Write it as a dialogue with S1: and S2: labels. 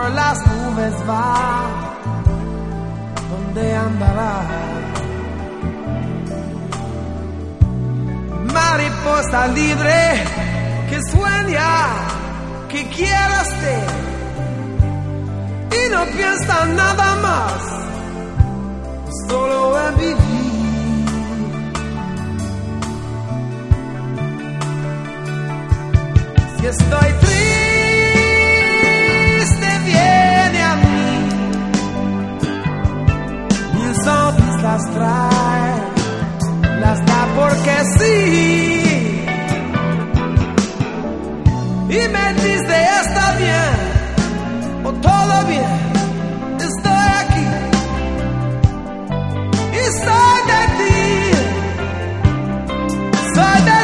S1: por las nubes va, ¿dónde andará? Mariposa libre que sueña, que quiere ser y no piensa nada más, solo en vivir. Si estoy triste, viene a mí, mil sonrisas trae, las da porque sí, y me dice está bien, o todo bien, estoy aquí, y soy de ti, soy de